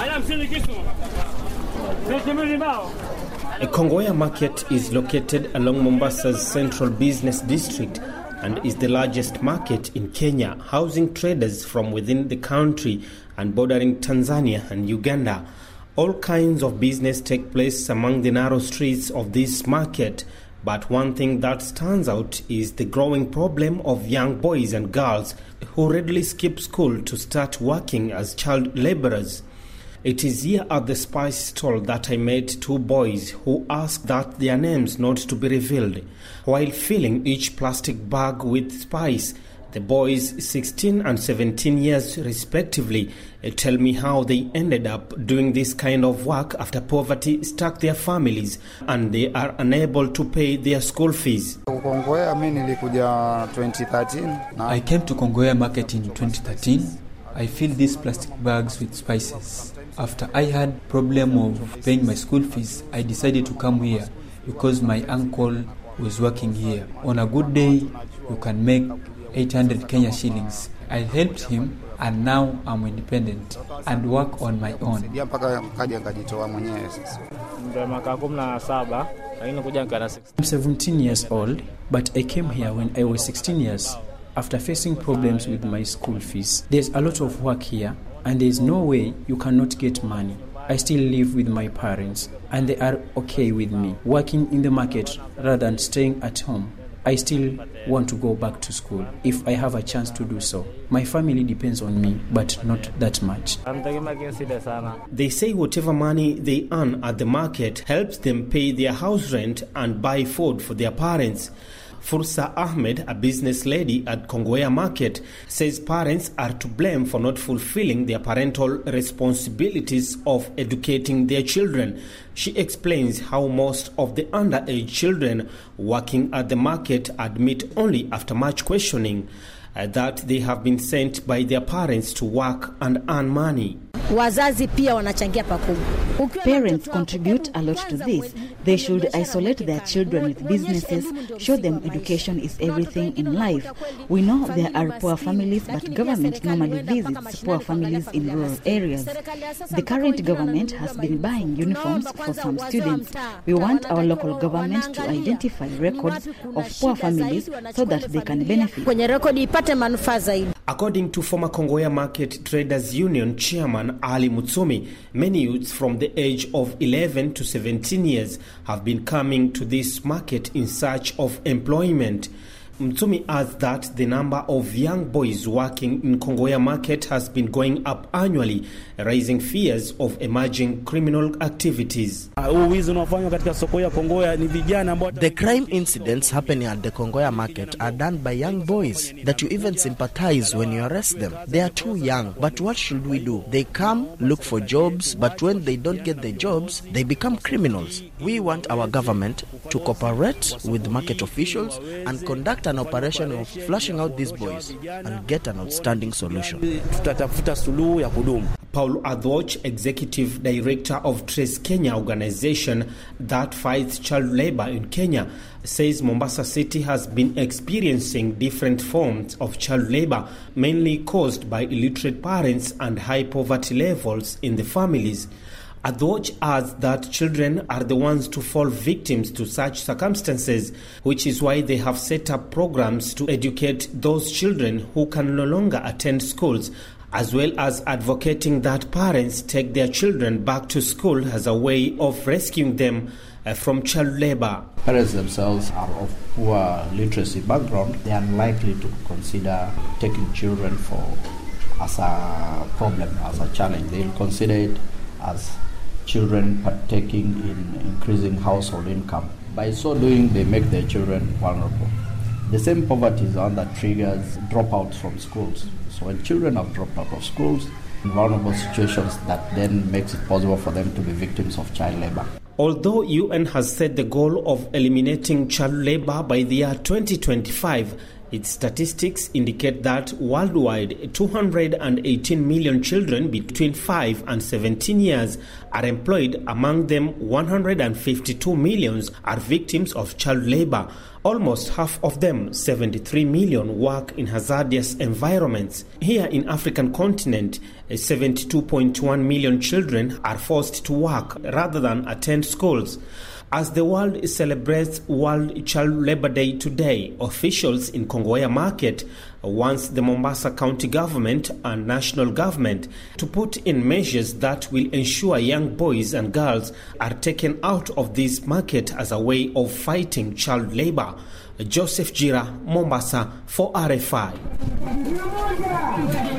Kongowea Market is located along Mombasa's central business district and is the largest market in Kenya, housing traders from within the country and bordering Tanzania and Uganda. All kinds of business take place among the narrow streets of this market, but one thing that stands out is the growing problem of young boys and girls who readily skip school to start working as child laborers. It is here at the spice stall that I met two boys who asked that their names not to be revealed. While filling each plastic bag with spice, the boys, 16 and 17 years respectively, tell me how they ended up doing this kind of work after poverty struck their families and they are unable to pay their school fees. I came to Kongowea Market in 2013. I filled these plastic bags with spices. After I had problem of paying my school fees, I decided to come here because my uncle was working here. On a good day, you can make 800 Kenya shillings. I helped him and now I'm independent and work on my own. I'm 17 years old, but I came here when I was 16 years after facing problems with my school fees. There's a lot of work here and there's no way you cannot get money. I still live with my parents and they are okay with me working in the market rather than staying at home. I still want to go back to school if I have a chance to do so. My family depends on me, but not that much. They say whatever money they earn at the market helps them pay their house rent and buy food for their parents. Fursa Ahmed, a business lady at Kongowea Market, says parents are to blame for not fulfilling their parental responsibilities of educating their children. She explains how most of the underage children working at the market admit only after much questioning that they have been sent by their parents to work and earn money. Parents contribute a lot to this. They should isolate their children with businesses, show them education is everything in life. We know there are poor families, but government normally visits poor families in rural areas. The current government has been buying uniforms for some students. We want our local government to identify records of poor families so that they can benefit. According to former Kongowea Market Traders Union Chairman Ali Mutsumi, many youths from the age of 11 to 17 years have been coming to this market in search of employment. Mutsumi adds that the number of young boys working in Kongowea Market has been going up annually, raising fears of emerging criminal activities. The crime incidents happening at the Kongowea Market are done by young boys that you even sympathize when you arrest them. They are too young, but what should we do? They come, look for jobs, but when they don't get the jobs, they become criminals. We want our government to cooperate with market officials and conduct an operation of flushing out these boys and get an outstanding solution. Paul Adwoch, Executive Director of Trace Kenya organization that fights child labor in Kenya, says Mombasa City has been experiencing different forms of child labor, mainly caused by illiterate parents and high poverty levels in the families. Adwoch adds that children are the ones to fall victims to such circumstances, which is why they have set up programs to educate those children who can no longer attend schools, as well as advocating that parents take their children back to school as a way of rescuing them from child labor. Parents themselves are of poor literacy background. They are unlikely to consider taking children as a problem, as a challenge. They will consider it as children partaking in increasing household income. By so doing, they make their children vulnerable. The same poverty is the one that triggers dropouts from schools. So when children have dropped out of schools, in vulnerable situations, that then makes it possible for them to be victims of child labor. Although UN has set the goal of eliminating child labor by the year 2025, Its statistics indicate that worldwide 218 million children between 5 and 17 years are employed. Among them, 152 million are victims of child labor. Almost half of them, 73 million, work in hazardous environments. Here in African continent, 72.1 million children are forced to work rather than attend schools. As the world celebrates World Child Labor Day today, officials in Kongowea Market wants the Mombasa County Government and national government to put in measures that will ensure young boys and girls are taken out of this market as a way of fighting child labor. Joseph Jira, Mombasa, for RFI.